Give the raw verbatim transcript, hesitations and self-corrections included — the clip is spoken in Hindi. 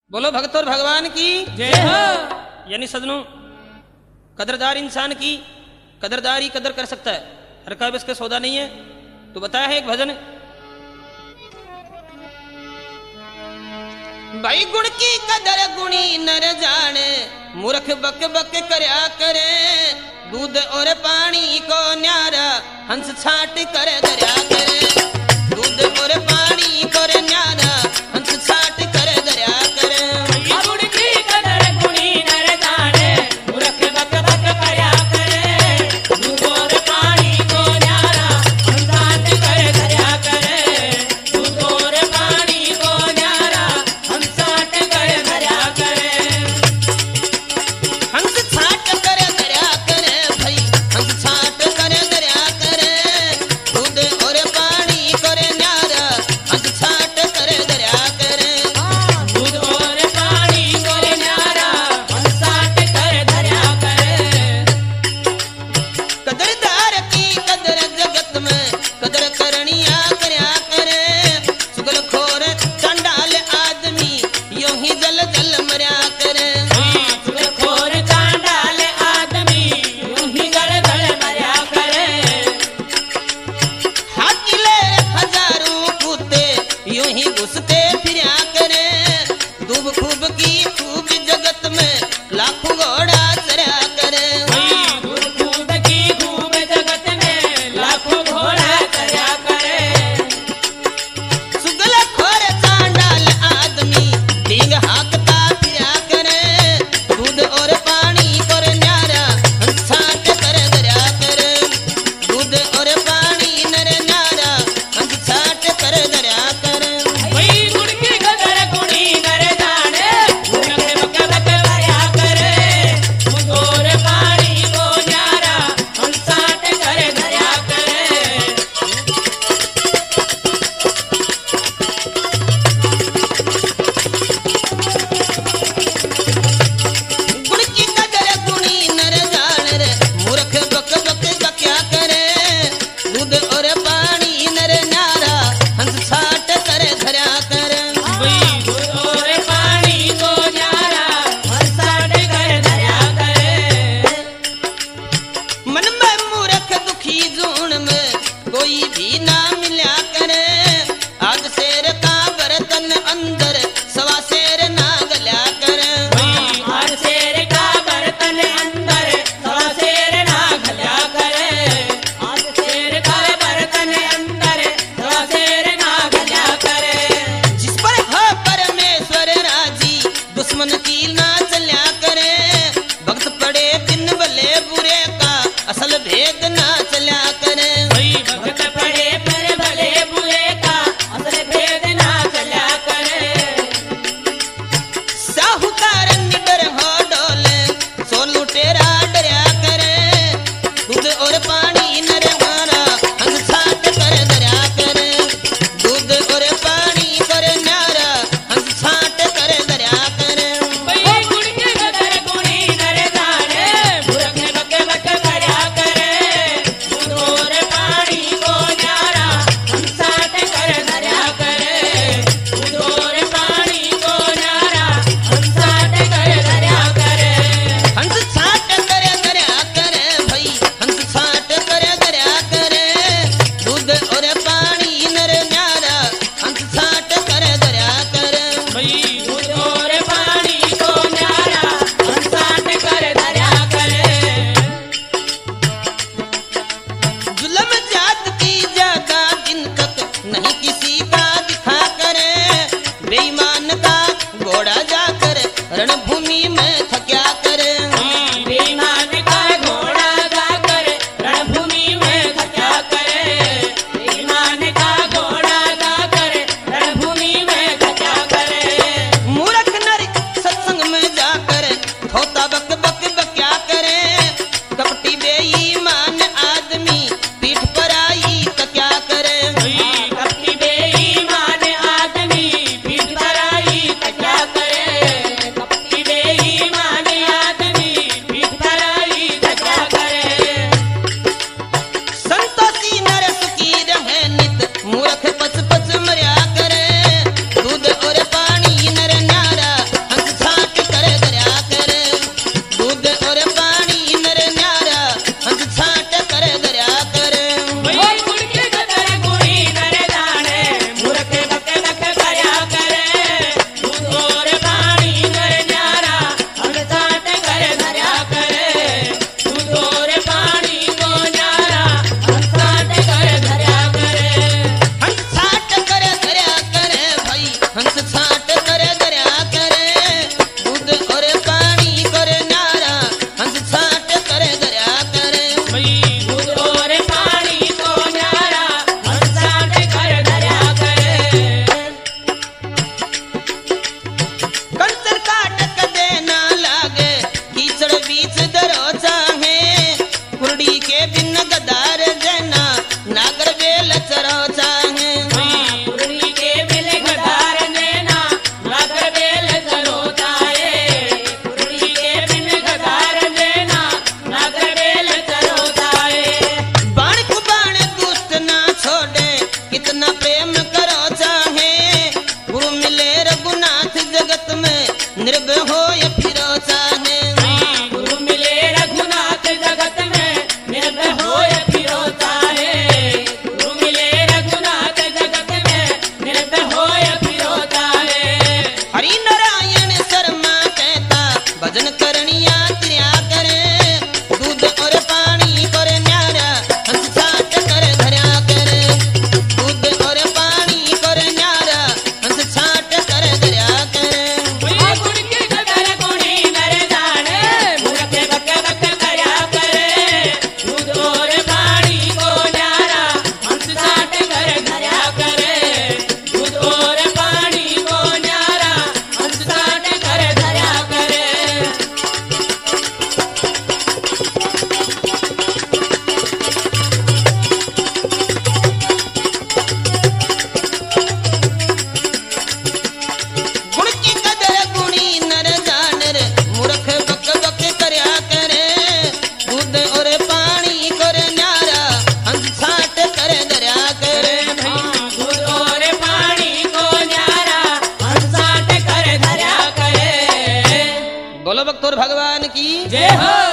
बोलो भगत और भगवान की जय हो। यानी सजनों, कदरदार इंसान की कदरदारी कदर कर सकता है, हर का इसका सौदा नहीं है। तो बताया है एक भजन, भाई गुण की कदर गुणी नर जाने, मूर्ख बक बक करया करे, दूध और पानी को न्यारा हंस छाट कर दरिया करे, दूध और पानी को न्यारा हंस छाट कर दरिया करे। गुण की कदर गुणी नर जाने, मूर्ख बक बक करया करे, दूध और पानी को न्यारा हंस छाट कर दरिया करे, दूध और पानी को न्यारा हंस छाट कर दरिया करे। हंस छाट कर दरिया करे भाई, हंस छाट कर दरिया करे, दूध और पानी करे न्यारा हंस छाट कर दरिया करे। दूध और पानी को न्यारा हंस छाट कर दरिया करे। कदरदार की कदर जगत में कदर करनिया करया करे, सुगल खोर चंडाल आदमी यूं ही जल जल मरया करे। खोर चांडाल आदमी यूं ही गल गल मरया करे। हाथी ले हजारों कुत्ते यूं ही घुसते फिरया करे, दूब खूब की खूब जगत में लाखों घोड़ा चरया करे। खूब की खूब जगत में लाखों घोड़ा चरया करे। सुगल खोर चांडाल आदमी डींग हाकता फिरया करे, दूध और पानी कर न्यारा हंस छाट कर दरिया करे, दूध और पानी नर न्यारा हंस छाट कर दरिया करे। वही गुण की कदर गुणी नर जाने, मूर्ख बक बक करया करे, दूध और पानी को न्यारा हंस छाट कर दरिया करे। गुण की कदर गुणी नर जान रे, मूर्ख बक बक बक्या करे, दूध और पानी नर न्यारा हंस छाट कर धरया करे। दूध और पानी को न्यारा हंस छाट कर दरिया करे। मन में मूर्ख दुखी जून में कोई भी ना मिला करे, आज शेर का बर्तन अंदर सवा शेर ना गल्या करे। हर शेर का बर्तन अंदर सवा शेर ना घल्या करे, हर शेर का बर्तन अंदर सवा शेर ना घल्या करे। जिस पर है परमेश्वर राजी, दुश्मन की ना चल्या करे, भक्त पड़े दिन भले बुरे का असल भेद ना चल्या करे। भक्त पड़े पर भले बुरे का असल भेद ना चल्या करे। साहूकार निडर हो डोले, सो लुटेरा डरया करे, दूध और पानी नर मारा हंस छाट कर दरिया करे, दूध और पानी कर न्यारा हंस छाट कर दरिया करे। गुण के कदर गुणी नर जाने, मूर्ख बक बक करया करे, दूध और पानी को न्यारा हंस छाट कर दरिया करे, दूध और पानी को न्यारा हंस छाट कर दरिया करे। हंस छाट कर दरिया करे भाई, हंस छाट कर दरिया करे, दूध और पानी नर न्यारा हंस छाट कर दरिया करे। दूध और पानी को न्यारा हंस छाट कर दरिया करे। जुल्म जात की ज्यादा दिन तक नहीं किसी का दिखा करे, बेईमान का घोड़ा जाकर रणभूमि में थक्या करे। बेईमान का घोड़ा जाकर रणभूमि में थक्या करे, बेईमान का घोड़ा जाकर रणभूमि में थक्या करे। मूर्ख नर सत्संग में जाकर खोता बक बक बक्या करे, कपटी बेईमान आदमी पीठ पर आई तो क्या करे। कपटी बेईमान आदमी पीठ पर आई तो क्या करे, कपटी बेईमान बोलो बख्तौर भगवान की जय हो।